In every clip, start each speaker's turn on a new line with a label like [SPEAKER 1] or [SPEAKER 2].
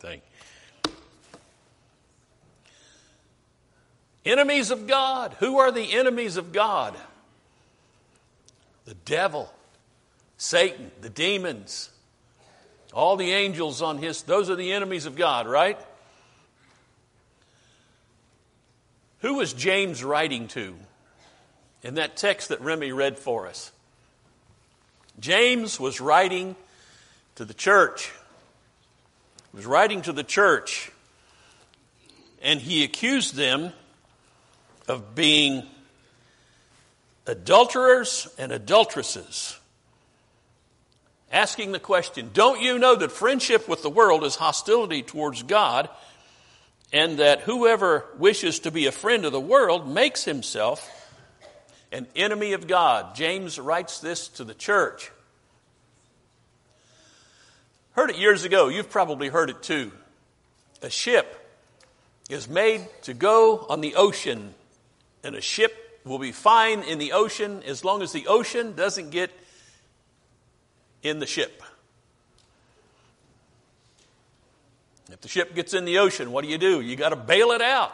[SPEAKER 1] thing. Enemies of God. Who are the enemies of God? The devil, Satan, the demons, all the angels on his, those are the enemies of God, right? Who was James writing to in that text that Remy read for us? James was writing to the church. He was writing to the church, and he accused them of being adulterers and adulteresses. Asking the question, don't you know that friendship with the world is hostility towards God, and that whoever wishes to be a friend of the world makes himself an enemy of God? James writes this to the church. Heard it years ago. You've probably heard it too. A ship is made to go on the ocean, and a ship will be fine in the ocean as long as the ocean doesn't get in the ship. If the ship gets in the ocean, what do? You got to bail it out.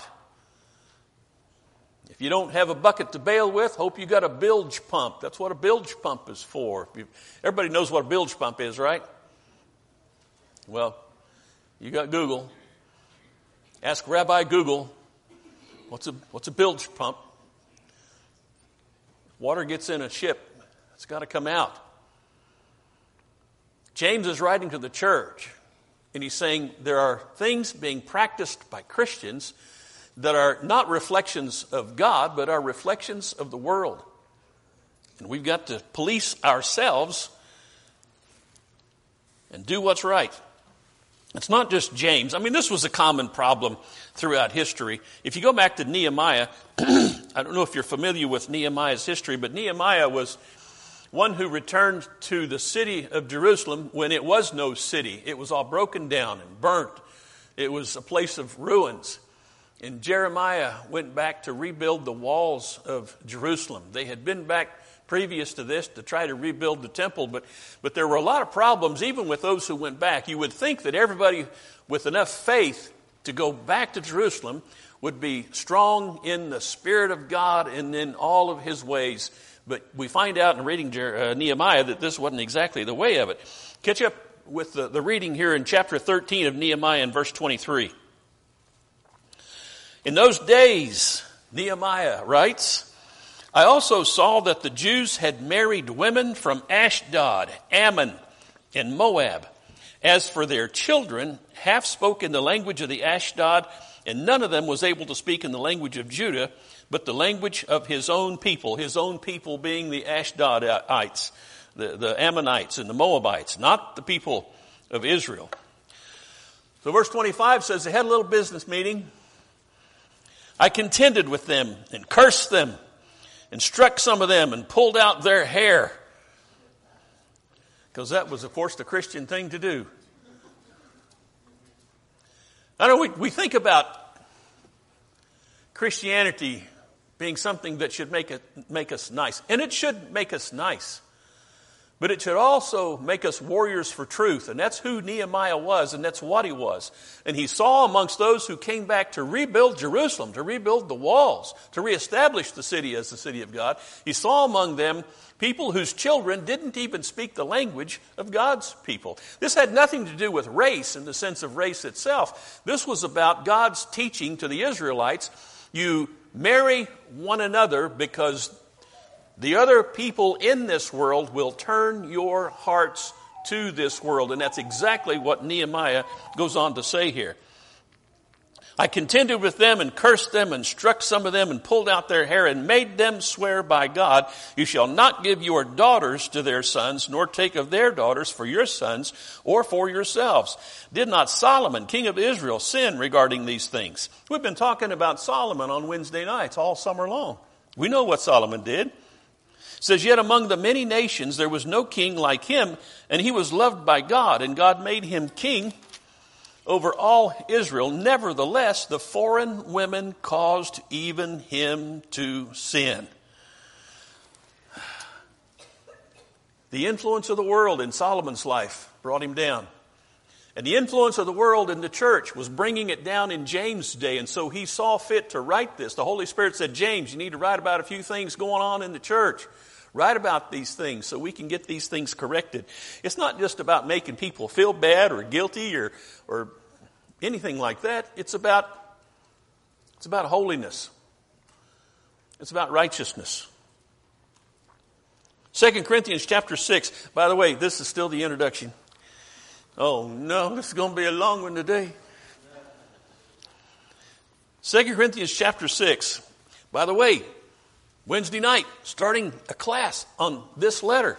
[SPEAKER 1] If you don't have a bucket to bail with, hope you got a bilge pump. That's what a bilge pump is for. Everybody knows what a bilge pump is, right? Well, you got Google. Ask Rabbi Google, what's a bilge pump? Water gets in a ship. It's got to come out. James is writing to the church, and he's saying there are things being practiced by Christians that are not reflections of God, but are reflections of the world. And we've got to police ourselves and do what's right. It's not just James. I mean, this was a common problem throughout history. If you go back to Nehemiah, I don't know if you're familiar with Nehemiah's history, but Nehemiah was one who returned to the city of Jerusalem when it was no city. It was all broken down and burnt. It was a place of ruins. And Jeremiah went back to rebuild the walls of Jerusalem. They had been back previous to this to try to rebuild the temple, but there were a lot of problems even with those who went back. You would think that everybody with enough faith to go back to Jerusalem would be strong in the Spirit of God and in all of His ways. But we find out in reading Nehemiah that this wasn't exactly the way of it. Catch up with the reading here in chapter 13 of Nehemiah in verse 23. In those days, Nehemiah writes, I also saw that the Jews had married women from Ashdod, Ammon, and Moab. As for their children, half spoke in the language of the Ashdod, and none of them was able to speak in the language of Judah, but the language of his own people being the Ashdodites, the Ammonites and the Moabites, not the people of Israel. So verse 25 says they had a little business meeting. I contended with them and cursed them and struck some of them and pulled out their hair. Because that was, of course, the Christian thing to do. I know we think about Christianity being something that should make us nice. And it should make us nice. But it should also make us warriors for truth. And that's who Nehemiah was, and that's what he was. And he saw amongst those who came back to rebuild Jerusalem, to rebuild the walls, to reestablish the city as the city of God. He saw among them people whose children didn't even speak the language of God's people. This had nothing to do with race in the sense of race itself. This was about God's teaching to the Israelites. You marry one another because the other people in this world will turn your hearts to this world. And that's exactly what Nehemiah goes on to say here. I contended with them and cursed them and struck some of them and pulled out their hair and made them swear by God, you shall not give your daughters to their sons, nor take of their daughters for your sons or for yourselves. Did not Solomon, king of Israel, sin regarding these things? We've been talking about Solomon on Wednesday nights all summer long. We know what Solomon did. It says, yet among the many nations there was no king like him, and he was loved by God, and God made him king over all Israel. Nevertheless, the foreign women caused even him to sin. The influence of the world in Solomon's life brought him down. And the influence of the world in the church was bringing it down in James' day. And so he saw fit to write this. The Holy Spirit said, James, you need to write about a few things going on in the church. Write about these things so we can get these things corrected. It's not just about making people feel bad or guilty or anything like that. It's about holiness. It's about righteousness. 2 Corinthians chapter 6. By the way, this is still the introduction. Oh no, this is going to be a long one today. 2 Corinthians chapter 6. By the way, Wednesday night, starting a class on this letter.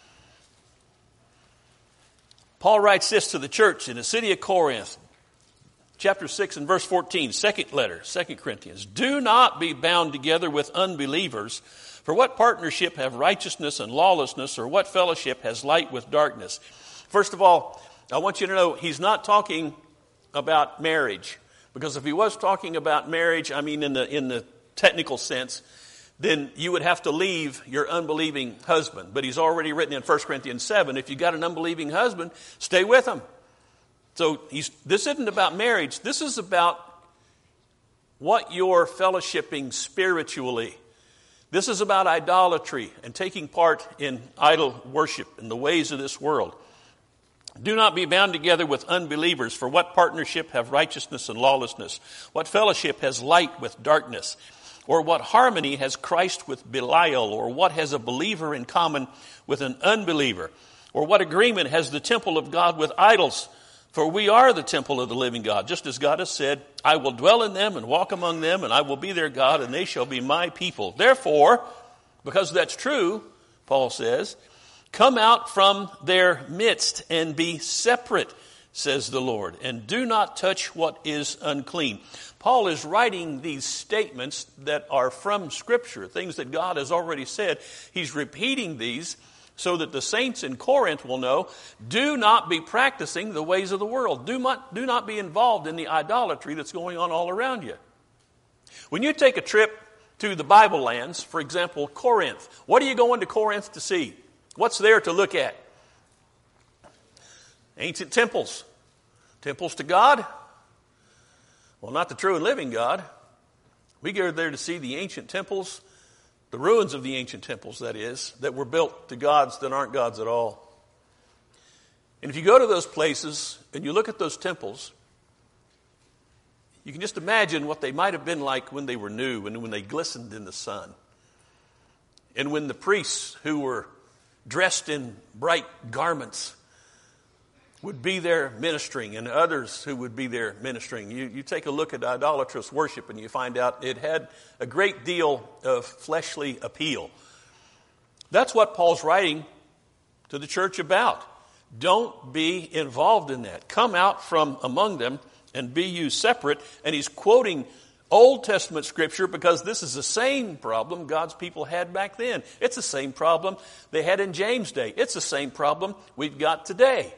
[SPEAKER 1] Paul writes this to the church in the city of Corinth. Chapter 6 and verse 14, second letter, 2 Corinthians. Do not be bound together with unbelievers. For what partnership have righteousness and lawlessness, or what fellowship has light with darkness? First of all, I want you to know he's not talking about marriage. Because if he was talking about marriage, I mean in the technical sense, then you would have to leave your unbelieving husband. But he's already written in 1 Corinthians 7, if you've got an unbelieving husband, stay with him. So this isn't about marriage. This is about what you're fellowshipping spiritually. This is about idolatry and taking part in idol worship in the ways of this world. Do not be bound together with unbelievers, for what partnership have righteousness and lawlessness? What fellowship has light with darkness? Or what harmony has Christ with Belial? Or what has a believer in common with an unbeliever? Or what agreement has the temple of God with idols? For we are the temple of the living God, just as God has said, I will dwell in them and walk among them, and I will be their God, and they shall be my people. Therefore, because that's true, Paul says, come out from their midst and be separate, says the Lord, and do not touch what is unclean. Paul is writing these statements that are from Scripture, things that God has already said. He's repeating these so that the saints in Corinth will know, do not be practicing the ways of the world. Do not be involved in the idolatry that's going on all around you. When you take a trip to the Bible lands, for example, Corinth, what are you going to Corinth to see? What's there to look at? Ancient temples. Temples to God? Well, not the true and living God. We go there to see the ancient temples, the ruins of the ancient temples, that is, that were built to gods that aren't gods at all. And if you go to those places and you look at those temples, you can just imagine what they might have been like when they were new and when they glistened in the sun. And when the priests who were dressed in bright garments would be there ministering, and others who would be there ministering. You take a look at idolatrous worship and you find out it had a great deal of fleshly appeal. That's what Paul's writing to the church about. Don't be involved in that. Come out from among them and be you separate. And he's quoting Old Testament Scripture because this is the same problem God's people had back then. It's the same problem they had in James' day. It's the same problem we've got today.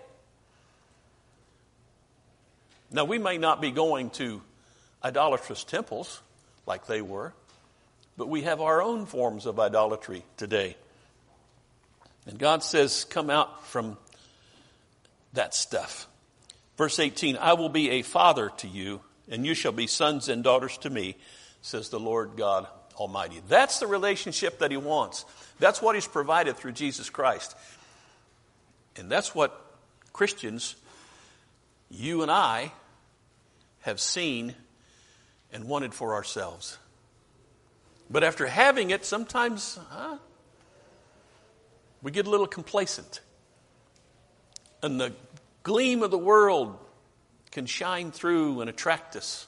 [SPEAKER 1] Now, we may not be going to idolatrous temples like they were, but we have our own forms of idolatry today. And God says, come out from that stuff. Verse 18, I will be a father to you, and you shall be sons and daughters to me, says the Lord God Almighty. That's the relationship that he wants. That's what he's provided through Jesus Christ. And that's what Christians, you and I, have seen and wanted for ourselves. But after having it, sometimes we get a little complacent. And the gleam of the world can shine through and attract us.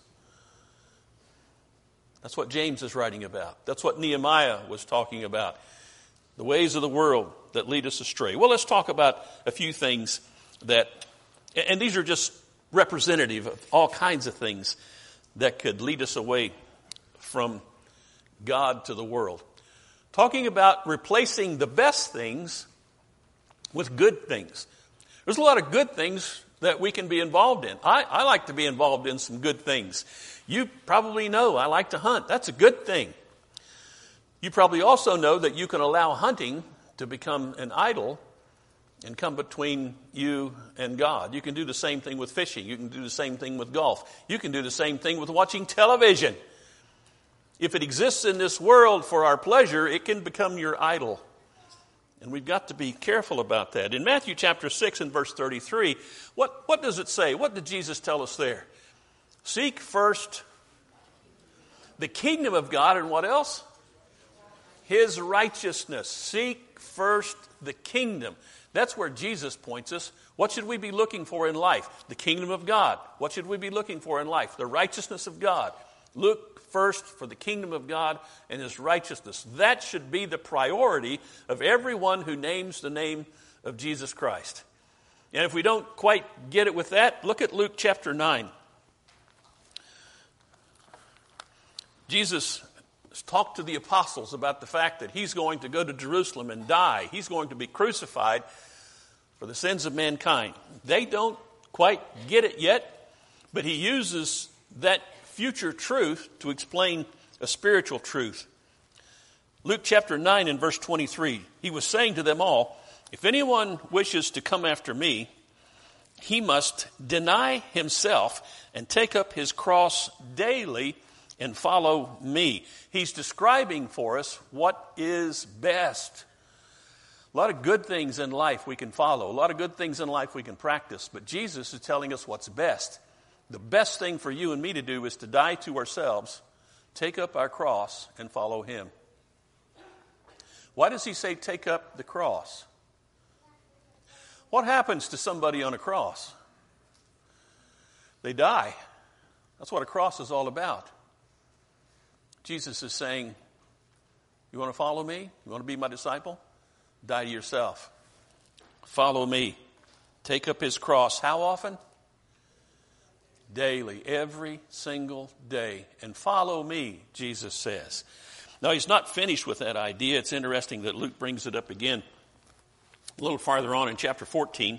[SPEAKER 1] That's what James is writing about. That's what Nehemiah was talking about. The ways of the world that lead us astray. Well, let's talk about a few things that, and these are just representative of all kinds of things that could lead us away from God to the world. Talking about replacing the best things with good things. There's a lot of good things that we can be involved in. I like to be involved in some good things. You probably know I like to hunt. That's a good thing. You probably also know that you can allow hunting to become an idol and come between you and God. You can do the same thing with fishing. You can do the same thing with golf. You can do the same thing with watching television. If it exists in this world for our pleasure, it can become your idol. And we've got to be careful about that. In Matthew chapter 6 and verse 33, what does it say? What did Jesus tell us there? Seek first the kingdom of God, and what else? His righteousness. Seek first the kingdom. That's where Jesus points us. What should we be looking for in life? The kingdom of God. What should we be looking for in life? The righteousness of God. Look first for the kingdom of God and His righteousness. That should be the priority of everyone who names the name of Jesus Christ. And if we don't quite get it with that, look at Luke chapter 9. Jesus talked to the apostles about the fact that He's going to go to Jerusalem and die. He's going to be crucified for the sins of mankind. They don't quite get it yet, but He uses that future truth to explain a spiritual truth. Luke chapter 9 and verse 23, He was saying to them all, if anyone wishes to come after me, he must deny himself and take up his cross daily and follow me. He's describing for us what is best. A lot of good things in life we can follow. A lot of good things in life we can practice. But Jesus is telling us what's best. The best thing for you and me to do is to die to ourselves, take up our cross, and follow Him. Why does He say take up the cross? What happens to somebody on a cross? They die. That's what a cross is all about. Jesus is saying, you want to follow me? You want to be my disciple? Die to yourself. Follow me. Take up His cross. How often? Daily, every single day. And follow me, Jesus says. Now, He's not finished with that idea. It's interesting that Luke brings it up again a little farther on in chapter 14.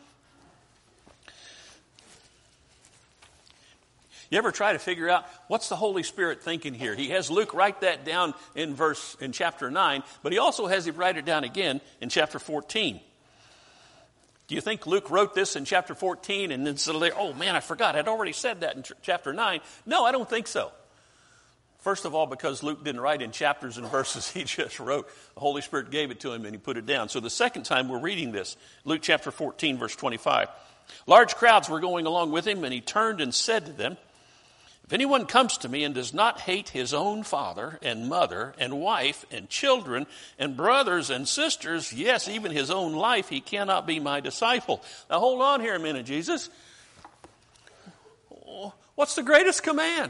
[SPEAKER 1] You ever try to figure out what's the Holy Spirit thinking here? He has Luke write that down in chapter 9, but he also has him write it down again in chapter 14. Do you think Luke wrote this in chapter 14 and then said, oh man, I forgot, I'd already said that in chapter 9? No, I don't think so. First of all, because Luke didn't write in chapters and verses, he just wrote. The Holy Spirit gave it to him and he put it down. So the second time we're reading this, Luke chapter 14, verse 25. Large crowds were going along with him, and he turned and said to them, if anyone comes to me and does not hate his own father and mother and wife and children and brothers and sisters, yes, even his own life, he cannot be my disciple. Now hold on here a minute, Jesus. What's the greatest command?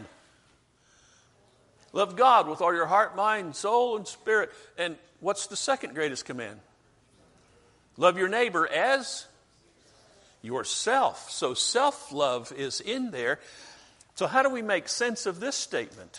[SPEAKER 1] Love God with all your heart, mind, soul, and spirit. And what's the second greatest command? Love your neighbor as yourself. So self-love is in there. So how do we make sense of this statement?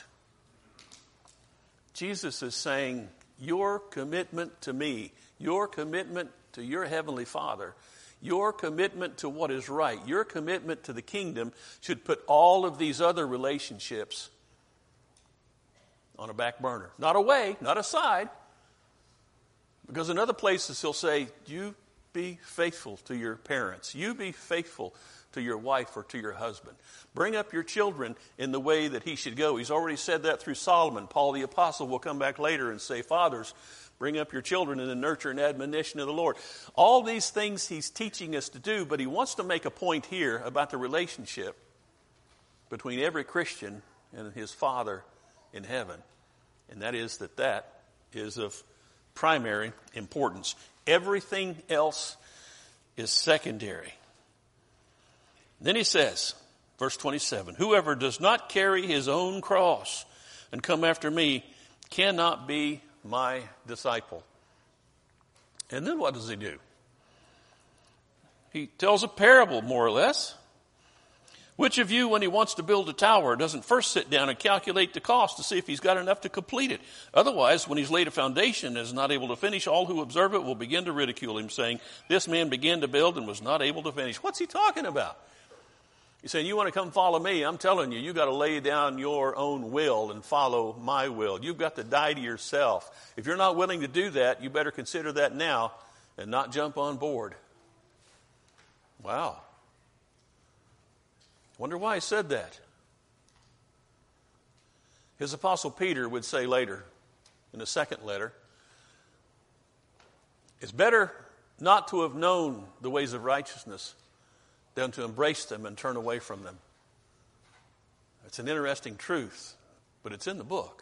[SPEAKER 1] Jesus is saying, your commitment to me, your commitment to your Heavenly Father, your commitment to what is right, your commitment to the kingdom should put all of these other relationships on a back burner. Not away, not aside. Because in other places he'll say, you be faithful to your parents. You be faithful to your wife or to your husband. Bring up your children in the way that he should go. He's already said that through Solomon. Paul the Apostle will come back later and say, fathers, bring up your children in the nurture and admonition of the Lord. All these things he's teaching us to do, but he wants to make a point here about the relationship between every Christian and his Father in heaven. And that is that is of primary importance. Everything else is secondary. Then he says, verse 27, whoever does not carry his own cross and come after me cannot be my disciple. And then what does he do? He tells a parable, more or less. Which of you, when he wants to build a tower, doesn't first sit down and calculate the cost to see if he's got enough to complete it? Otherwise, when he's laid a foundation and is not able to finish, all who observe it will begin to ridicule him, saying, this man began to build and was not able to finish. What's he talking about? He's saying, you want to come follow me? I'm telling you, got to lay down your own will and follow my will. You've got to die to yourself. If you're not willing to do that, you better consider that now and not jump on board Wow. Wonder why he said that. His apostle Peter would say later, in the second letter, it's better not to have known the ways of righteousness than to embrace them and turn away from them. It's an interesting truth, but it's in the book.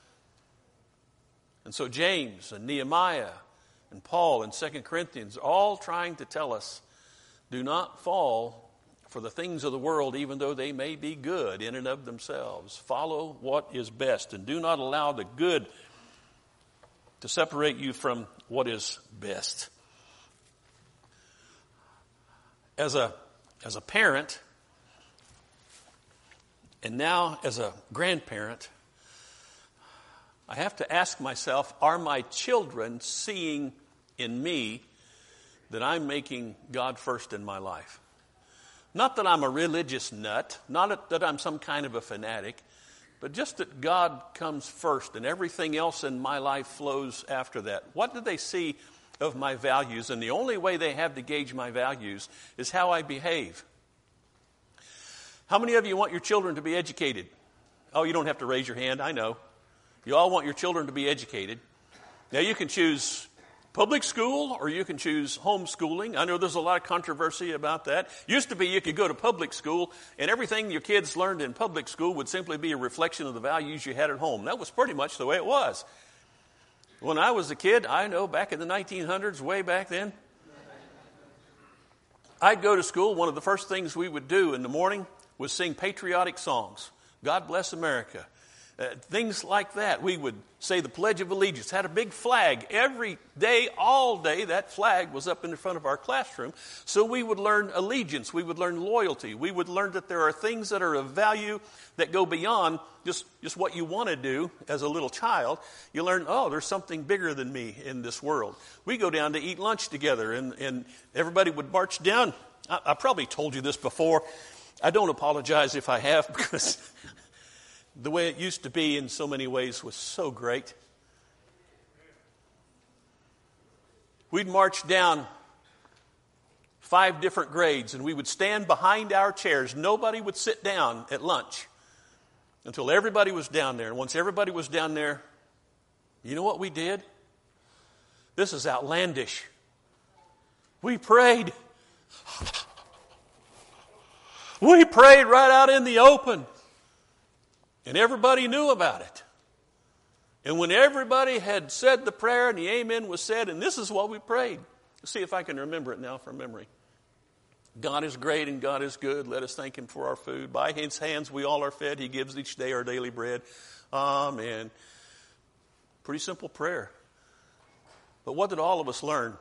[SPEAKER 1] And so James and Nehemiah and Paul and 2 Corinthians are all trying to tell us, do not fall for the things of the world, even though they may be good in and of themselves. Follow what is best, and do not allow the good to separate you from what is best. As a parent, and now as a grandparent, I have to ask myself, are my children seeing in me that I'm making God first in my life? Not that I'm a religious nut, not that I'm some kind of a fanatic, but just that God comes first and everything else in my life flows after that. What do they see of my values? And the only way they have to gauge my values is how I behave. How many of you want your children to be educated? Oh, you don't have to raise your hand, I know. You all want your children to be educated. Now you can choose public school or you can choose homeschooling. I know there's a lot of controversy about that. Used to be you could go to public school and everything your kids learned in public school would simply be a reflection of the values you had at home. That was pretty much the way it was. When I was a kid, I know back in the 1900s, way back then, I'd go to school. One of the first things we would do in the morning was sing patriotic songs. God bless America. Things like that. We would say the Pledge of Allegiance. Had a big flag. Every day, all day, that flag was up in the front of our classroom. So we would learn allegiance. We would learn loyalty. We would learn that there are things that are of value that go beyond just what you want to do as a little child. You learn, oh, there's something bigger than me in this world. We go down to eat lunch together, and everybody would march down. I probably told you this before. I don't apologize if I have, because the way it used to be in so many ways was so great. We'd march down 5 different grades, and we would stand behind our chairs. Nobody would sit down at lunch until everybody was down there. And once everybody was down there, you know what we did? This is outlandish. We prayed. We prayed right out in the open. And everybody knew about it. And when everybody had said the prayer and the amen was said, and this is what we prayed. Let's see if I can remember it now from memory. God is great and God is good. Let us thank Him for our food. By His hands we all are fed. He gives each day our daily bread. Amen. Pretty simple prayer. But what did all of us learn?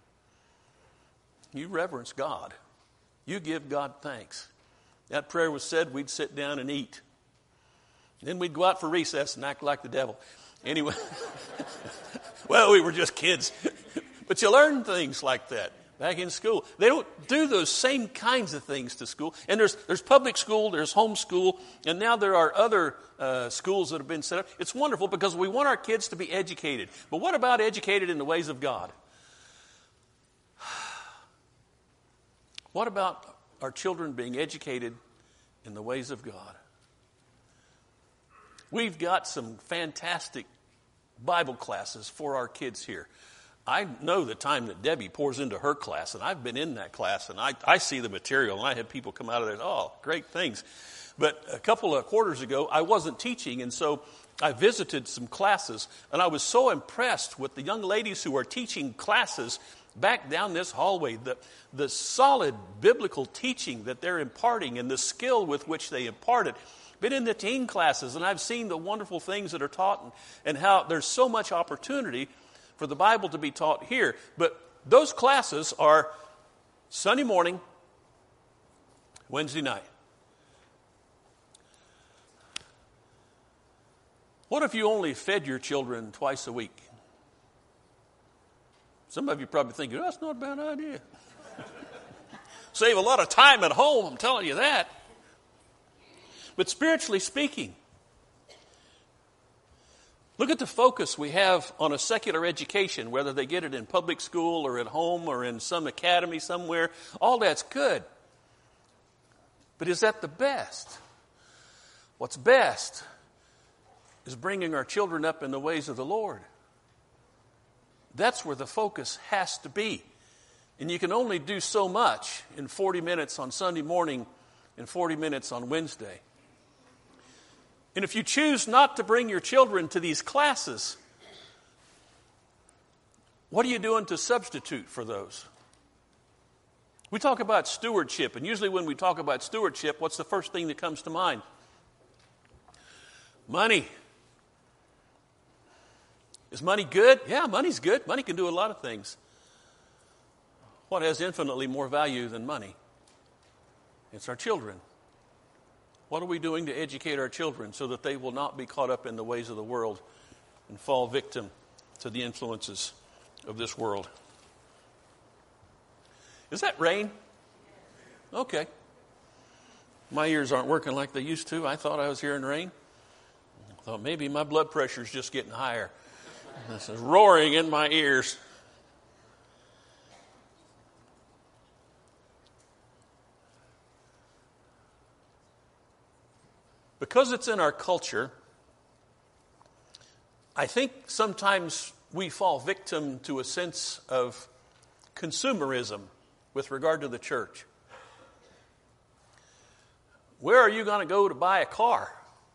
[SPEAKER 1] You reverence God. You give God thanks. That prayer was said, we'd sit down and eat. Then we'd go out for recess and act like the devil. Anyway, well, we were just kids. But you learn things like that back in school. They don't do those same kinds of things to school. And there's public school, there's homeschool, and now there are other schools that have been set up. It's wonderful because we want our kids to be educated. But what about educated in the ways of God? What about our children being educated in the ways of God? We've got some fantastic Bible classes for our kids here. I know the time that Debbie pours into her class, and I've been in that class, and I see the material, and I have people come out of there, oh, great things. But a couple of quarters ago, I wasn't teaching, and so I visited some classes, and I was so impressed with the young ladies who are teaching classes back down this hallway, the solid biblical teaching that they're imparting and the skill with which they impart it. Been in the teen classes, and I've seen the wonderful things that are taught and how there's so much opportunity for the Bible to be taught here. But those classes are Sunday morning, Wednesday night. What if you only fed your children twice a week? Some of you probably think, oh, that's not a bad idea. Save a lot of time at home, I'm telling you that. But spiritually speaking, Look at the focus we have on a secular education, whether they get it in public school or at home or in some academy somewhere. All that's good. But is that the best? What's best is bringing our children up in the ways of the Lord. That's where the focus has to be. And you can only do so much in 40 minutes on Sunday morning and 40 minutes on Wednesday. And if you choose not to bring your children to these classes, what are you doing to substitute for those? We talk about stewardship, and usually when we talk about stewardship, what's the first thing that comes to mind? Money. Is money good? Yeah, money's good. Money can do a lot of things. What has infinitely more value than money? It's our children. What are we doing to educate our children so that they will not be caught up in the ways of the world and fall victim to the influences of this world? Is that rain? Okay. My ears aren't working like they used to. I thought I was hearing rain. I thought maybe my blood pressure's just getting higher. This is roaring in my ears. Because it's in our culture, I think sometimes we fall victim to a sense of consumerism with regard to the church. Where are you going to go to buy a car?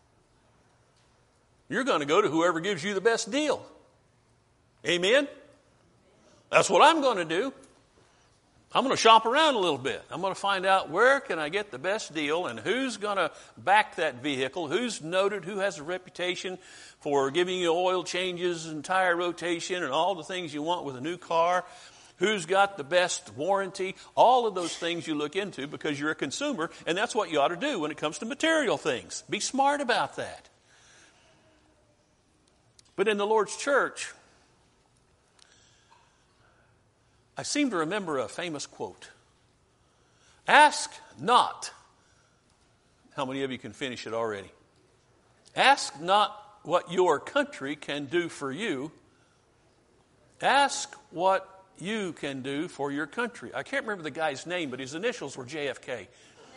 [SPEAKER 1] You're going to go to whoever gives you the best deal. Amen? That's what I'm going to do. I'm going to shop around a little bit. I'm going to find out where can I get the best deal and who's going to back that vehicle, who's noted, who has a reputation for giving you oil changes and tire rotation and all the things you want with a new car, who's got the best warranty. All of those things you look into because you're a consumer, and that's what you ought to do when it comes to material things. Be smart about that. But in the Lord's church, I seem to remember a famous quote. Ask not. How many of you can finish it already? Ask not what your country can do for you. Ask what you can do for your country. I can't remember the guy's name, but his initials were JFK.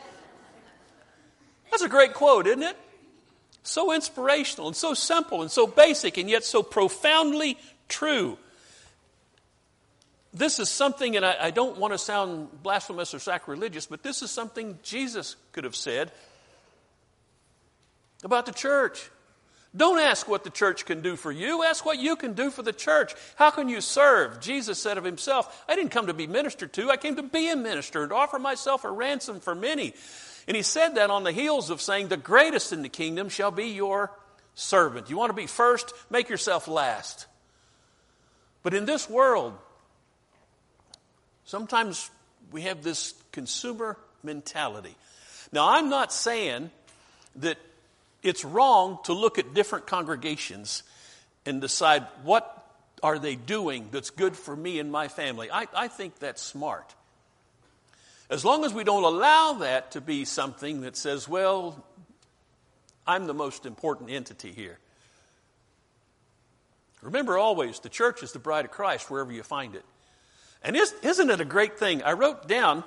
[SPEAKER 1] That's a great quote, isn't it? So inspirational and so simple and so basic and yet so profoundly true. This is something, and I don't want to sound blasphemous or sacrilegious, but this is something Jesus could have said about the church. Don't ask what the church can do for you. Ask what you can do for the church. How can you serve? Jesus said of himself, I didn't come to be ministered to. I came to be a minister and to offer myself a ransom for many. And he said that on the heels of saying, the greatest in the kingdom shall be your servant. You want to be first? Make yourself last. But in this world, sometimes we have this consumer mentality. Now, I'm not saying that it's wrong to look at different congregations and decide what are they doing that's good for me and my family. I think that's smart. As long as we don't allow that to be something that says, well, I'm the most important entity here. Remember always, the church is the bride of Christ wherever you find it. And isn't it a great thing? I wrote down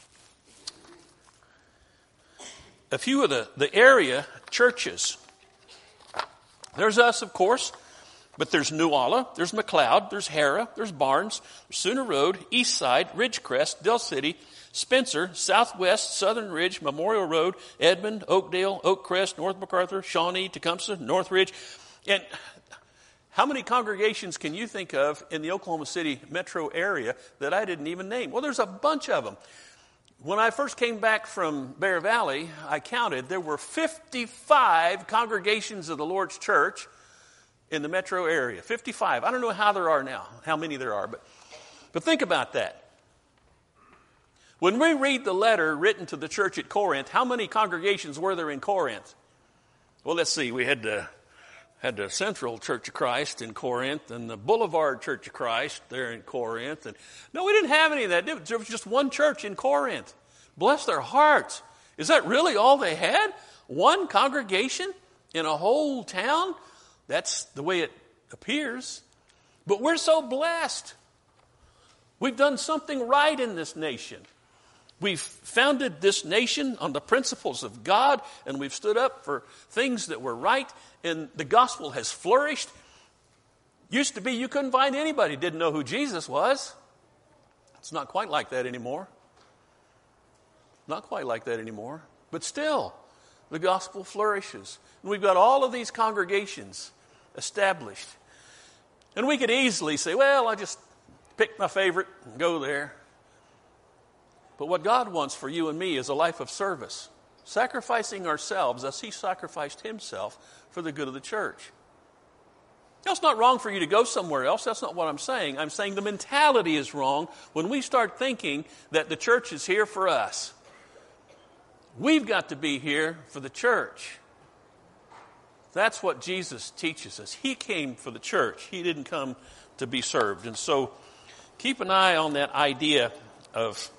[SPEAKER 1] a few of the area churches. There's us, of course, but there's New Alla, there's McLeod, there's Hara, there's Barnes, there's Sooner Road, East Side, Ridgecrest, Del City, Spencer, Southwest, Southern Ridge, Memorial Road, Edmond, Oakdale, Oakcrest, North MacArthur, Shawnee, Tecumseh, Northridge. And how many congregations can you think of in the Oklahoma City metro area that I didn't even name? Well, there's a bunch of them. When I first came back from Bear Valley, I counted there were 55 congregations of the Lord's church in the metro area. 55. I don't know how there are now, how many there are, but think about that. When we read the letter written to the church at Corinth, how many congregations were there in Corinth? Well, let's see. We had the Central Church of Christ in Corinth and the Boulevard Church of Christ there in Corinth. And no, we didn't have any of that. There was just one church in Corinth. Bless their hearts. Is that really all they had? One congregation in a whole town? That's the way it appears. But we're so blessed. We've done something right in this nation. We've founded this nation on the principles of God, and we've stood up for things that were right, and the gospel has flourished. Used to be you couldn't find anybody who didn't know who Jesus was. It's not quite like that anymore. Not quite like that anymore. But still, the gospel flourishes. And we've got all of these congregations established. And we could easily say, well, I just pick my favorite and go there. But what God wants for you and me is a life of service, sacrificing ourselves as He sacrificed Himself for the good of the church. Now, it's not wrong for you to go somewhere else. That's not what I'm saying. I'm saying the mentality is wrong when we start thinking that the church is here for us. We've got to be here for the church. That's what Jesus teaches us. He came for the church. He didn't come to be served. And so keep an eye on that idea of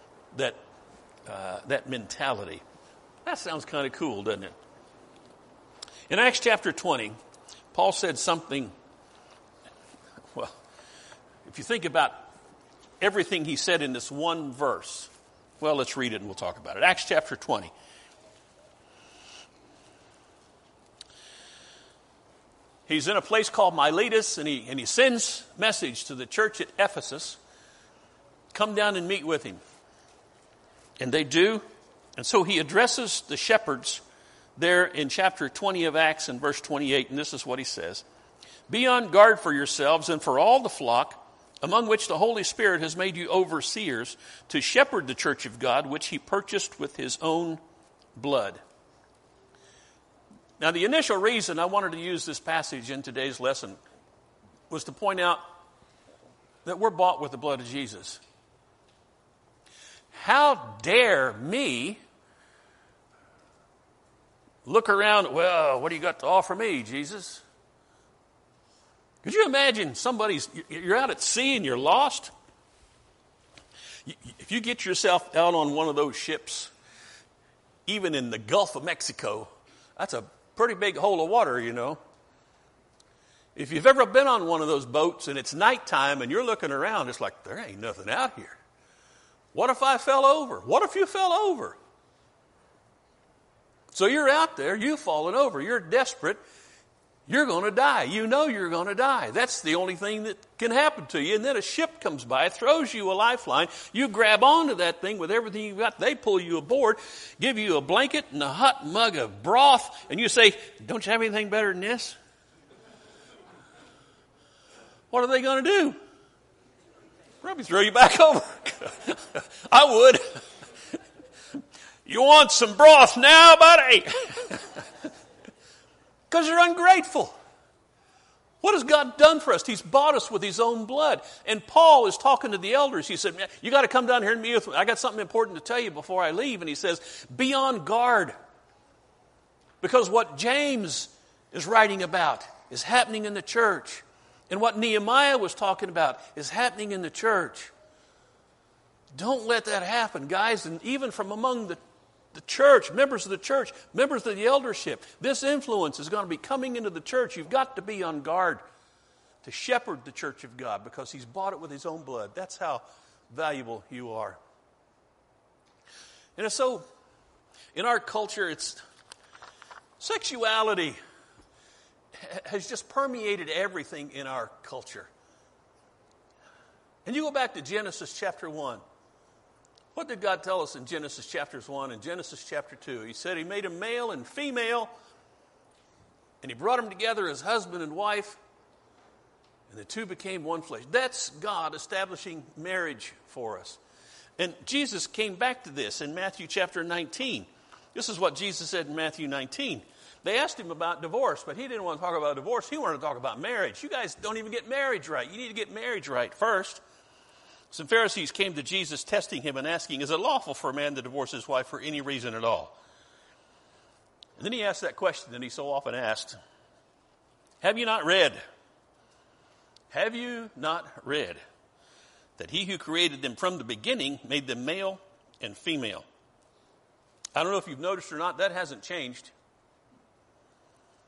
[SPEAKER 1] that mentality. That sounds kind of cool, doesn't it? In Acts chapter 20, Paul said something, well, if you think about everything he said in this one verse, well, let's read it and we'll talk about it. Acts chapter 20. He's in a place called Miletus, and he sends a message to the church at Ephesus. Come down and meet with him. And they do. And so he addresses the shepherds there in chapter 20 of Acts and verse 28. And this is what he says. Be on guard for yourselves and for all the flock, among which the Holy Spirit has made you overseers, to shepherd the church of God, which He purchased with His own blood. Now, the initial reason I wanted to use this passage in today's lesson was to point out that we're bought with the blood of Jesus. How dare me look around, well, what do you got to offer me, Jesus? Could you imagine you're out at sea and you're lost? If you get yourself out on one of those ships, even in the Gulf of Mexico, that's a pretty big hole of water, you know. If you've ever been on one of those boats and it's nighttime and you're looking around, it's like, there ain't nothing out here. What if I fell over? What if you fell over? So you're out there, you've fallen over, you're desperate, you're going to die. You know you're going to die. That's the only thing that can happen to you. And then a ship comes by, throws you a lifeline, you grab onto that thing with everything you've got, they pull you aboard, give you a blanket and a hot mug of broth, and you say, don't you have anything better than this? What are they going to do? Probably throw you back over. I would. You want some broth now, buddy? Because you're ungrateful. What has God done for us? He's bought us with His own blood. And Paul is talking to the elders. He said, you got to come down here and meet with me. I got something important to tell you before I leave. And he says, be on guard. Because what James is writing about is happening in the church. And what Nehemiah was talking about is happening in the church. Don't let that happen, guys. And even from among the church, members of the eldership, this influence is going to be coming into the church. You've got to be on guard to shepherd the church of God because He's bought it with His own blood. That's how valuable you are. And so, in our culture, sexuality has just permeated everything in our culture. And you go back to Genesis chapter 1. What did God tell us in Genesis chapters 1 and Genesis chapter 2? He said He made them male and female, and He brought them together as husband and wife, and the two became one flesh. That's God establishing marriage for us. And Jesus came back to this in Matthew chapter 19. This is what Jesus said in Matthew 19. They asked Him about divorce, but He didn't want to talk about divorce. He wanted to talk about marriage. You guys don't even get marriage right. You need to get marriage right first. Some Pharisees came to Jesus testing Him and asking, is it lawful for a man to divorce his wife for any reason at all? And then He asked that question that He so often asked. Have you not read? Have you not read that He who created them from the beginning made them male and female? I don't know if you've noticed or not, that hasn't changed.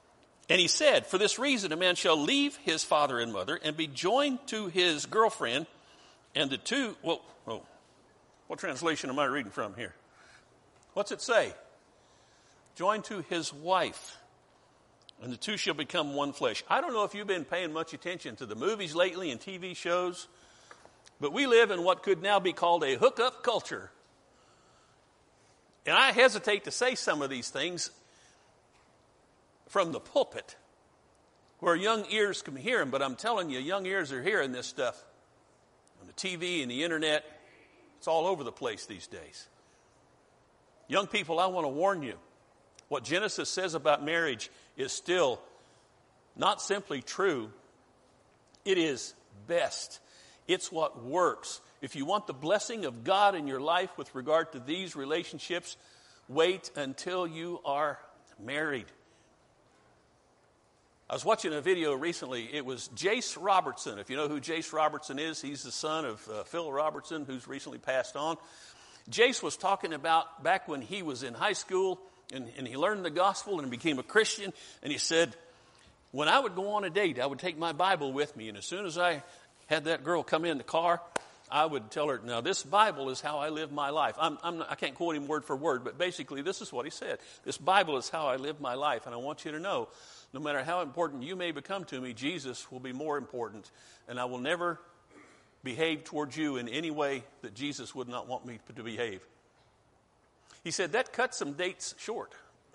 [SPEAKER 1] And he said, for this reason a man shall leave his father and mother and be joined to his girlfriend, and the two, what translation am I reading from here? What's it say? Joined to his wife, and the two shall become one flesh. I don't know if you've been paying much attention to the movies lately and TV shows, but we live in what could now be called a hookup culture. And I hesitate to say some of these things from the pulpit, where young ears can hear them, but I'm telling you, young ears are hearing this stuff on the TV and the internet. It's all over the place these days. Young people, I want to warn you, what Genesis says about marriage is still not simply true, it is best. It's what works. If you want the blessing of God in your life with regard to these relationships, wait until you are married. I was watching a video recently. It was Jace Robertson. If you know who Jace Robertson is, he's the son of Phil Robertson, who's recently passed on. Jace was talking about back when he was in high school, and he learned the gospel and became a Christian. And he said, when I would go on a date, I would take my Bible with me. And as soon as I had that girl come in the car, I would tell her, now this Bible is how I live my life. I can't quote him word for word, but basically this is what he said. This Bible is how I live my life. And I want you to know, no matter how important you may become to me, Jesus will be more important. And I will never behave towards you in any way that Jesus would not want me to behave. He said, that cut some dates short.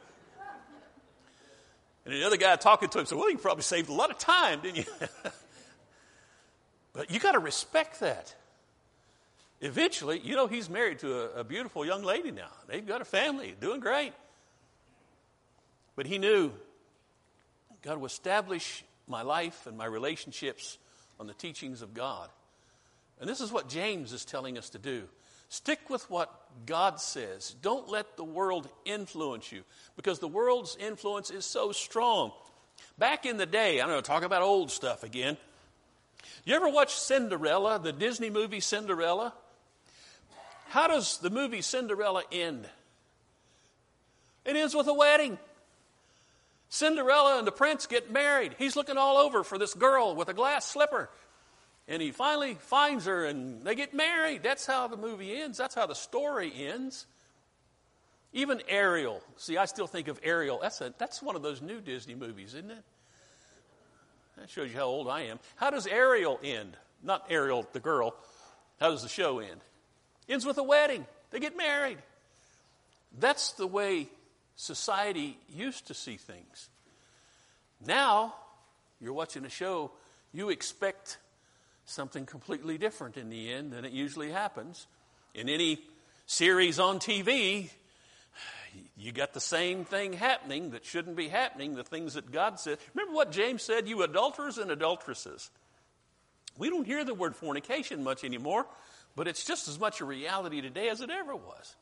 [SPEAKER 1] And the other guy talking to him said, well, you probably saved a lot of time, didn't you? But you got to respect that. Eventually, he's married to a beautiful young lady now. They've got a family, doing great. But he knew, got to establish my life and my relationships on the teachings of God. And this is what James is telling us to do. Stick with what God says. Don't let the world influence you, because the world's influence is so strong. Back in the day, I'm going to talk about old stuff again. You ever watch Cinderella, the Disney movie Cinderella? How does the movie Cinderella end? It ends with a wedding. Cinderella and the prince get married. He's looking all over for this girl with a glass slipper. And he finally finds her and they get married. That's how the movie ends. That's how the story ends. Even Ariel. See, I still think of Ariel. That's one of those new Disney movies, isn't it? That shows you how old I am. How does Ariel end? Not Ariel, the girl. How does the show end? Ends with a wedding. They get married. That's the way society used to see things. Now, you're watching a show, you expect something completely different in the end than it usually happens. In any series on TV, you got the same thing happening that shouldn't be happening, the things that God said. Remember what James said, you adulterers and adulteresses. We don't hear the word fornication much anymore, but it's just as much a reality today as it ever was.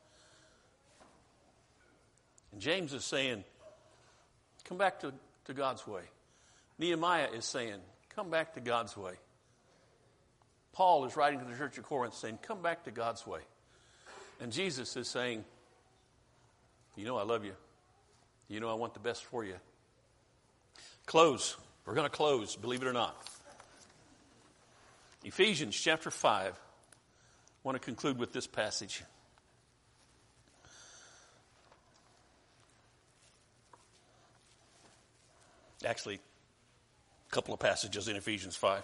[SPEAKER 1] And James is saying, come back to God's way. Nehemiah is saying, come back to God's way. Paul is writing to the church of Corinth saying, come back to God's way. And Jesus is saying, I love you. I want the best for you. Close. We're going to close, believe it or not. Ephesians chapter 5. I want to conclude with this passage. Actually, a couple of passages in Ephesians 5.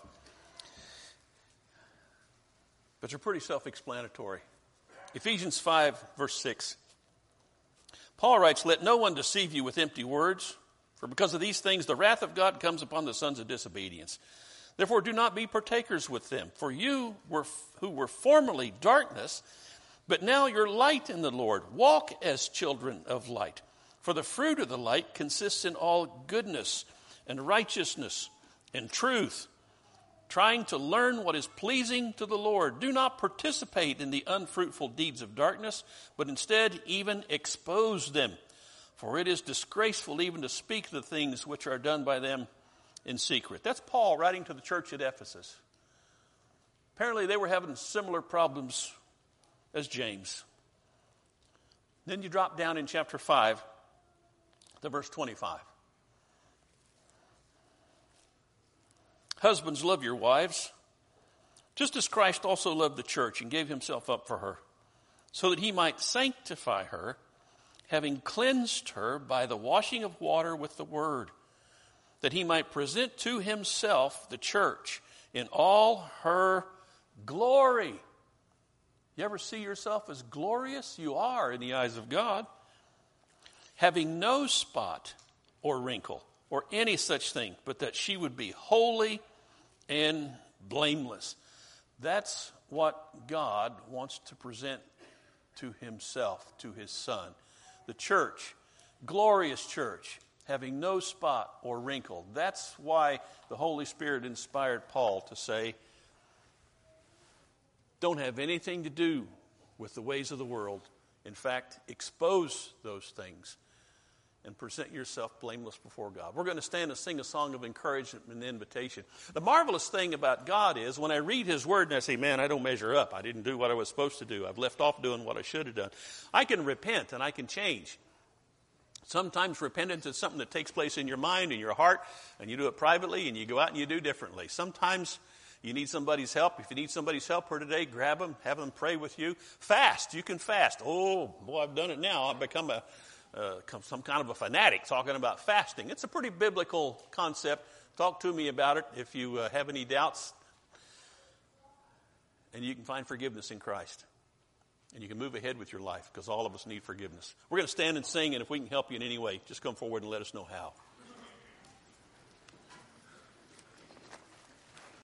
[SPEAKER 1] But they're pretty self-explanatory. Ephesians 5, verse 6. Paul writes, let no one deceive you with empty words, for because of these things the wrath of God comes upon the sons of disobedience. Therefore do not be partakers with them, for you who were formerly darkness, but now you're light in the Lord. Walk as children of light. For the fruit of the light consists in all goodness and righteousness and truth, trying to learn what is pleasing to the Lord. Do not participate in the unfruitful deeds of darkness, but instead even expose them. For it is disgraceful even to speak the things which are done by them in secret. That's Paul writing to the church at Ephesus. Apparently they were having similar problems as James. Then you drop down in chapter 5 to verse 25. Husbands, love your wives, just as Christ also loved the church and gave himself up for her, so that he might sanctify her, having cleansed her by the washing of water with the word, that he might present to himself the church in all her glory. You ever see yourself as glorious? You are in the eyes of God. Having no spot or wrinkle or any such thing, but that she would be holy and blameless. That's what God wants to present to himself, to his Son. The church, glorious church, having no spot or wrinkle. That's why the Holy Spirit inspired Paul to say, don't have anything to do with the ways of the world. In fact, expose those things and present yourself blameless before God. We're going to stand and sing a song of encouragement and invitation. The marvelous thing about God is when I read his word and I say, man, I don't measure up. I didn't do what I was supposed to do. I've left off doing what I should have done. I can repent and I can change. Sometimes repentance is something that takes place in your mind and your heart, and you do it privately and you go out and you do differently. Sometimes you need somebody's help. If you need somebody's help for today, grab them, have them pray with you. Fast. You can fast. Oh, boy, I've done it now. I've become some kind of a fanatic talking about fasting. It's a pretty biblical concept. Talk to me about it if you have any doubts. And you can find forgiveness in Christ. And you can move ahead with your life because all of us need forgiveness. We're going to stand and sing, and if we can help you in any way, just come forward and let us know how.